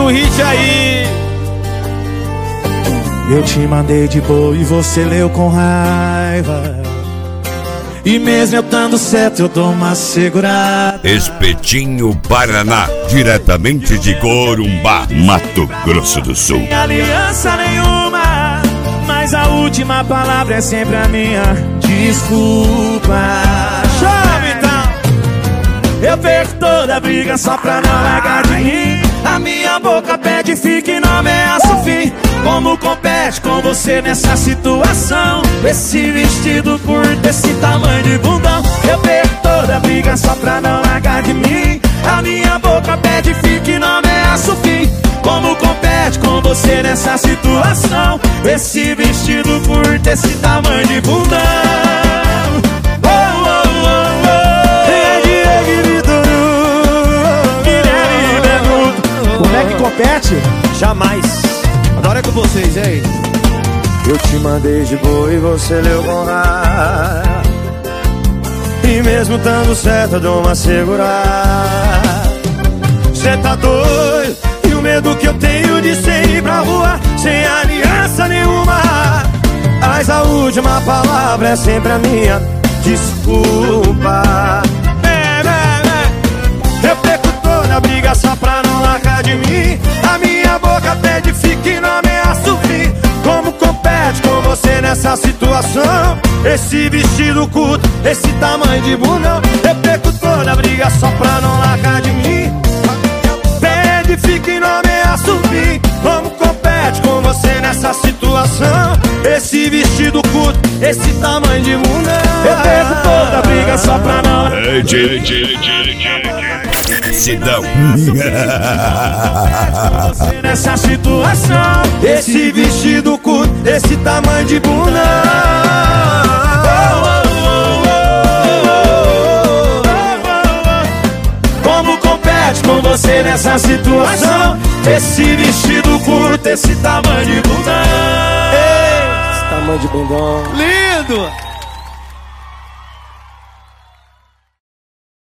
o hit aí. Eu te mandei de boa e você leu com raiva. E mesmo eu dando certo, eu dou uma segurada. Espetinho Paraná, diretamente de Corumbá, Mato Grosso do Sul. Sem aliança nenhuma, mas a última palavra é sempre a minha. Desculpa. Chame então. Eu perco toda a briga só pra não largar de mim. A minha boca pede fique e não ameaça o fim. Como compete com você nessa situação? Esse vestido curto, esse tamanho de bundão. Eu perco toda a briga só pra não largar de mim. A minha boca pede fique e não ameaça o fim. Como compete com você nessa situação? Esse vestido curto, esse tamanho de bundão. Como é que compete? Jamais. Agora é com vocês, hein? Eu te mandei de boa e você leu com raiva. E mesmo dando certo eu dou uma segurada. Cê tá doido? E o medo que eu tenho de ser ir pra rua sem aliança nenhuma. Mas a última palavra é sempre a minha. Desculpa. Eu perco toda a briga só pra não largar de mim. A minha boca pede fique e não ameaça o fim. Como compete com você nessa situação? Esse vestido curto, esse tamanho de bundão. Eu perco toda a briga só pra não largar de mim. Pede fique e não ameaça o fim. Como compete com você nessa situação? Esse vestido curto, esse tamanho de bundão. Eu perco toda a briga só pra não largar de mim. Sidão. Nessa situação, esse vestido curto, esse tamanho de bunda. Como compete com você nessa situação? Esse vestido curto, esse tamanho de bunda. Esse tamanho de bundão. Lindo!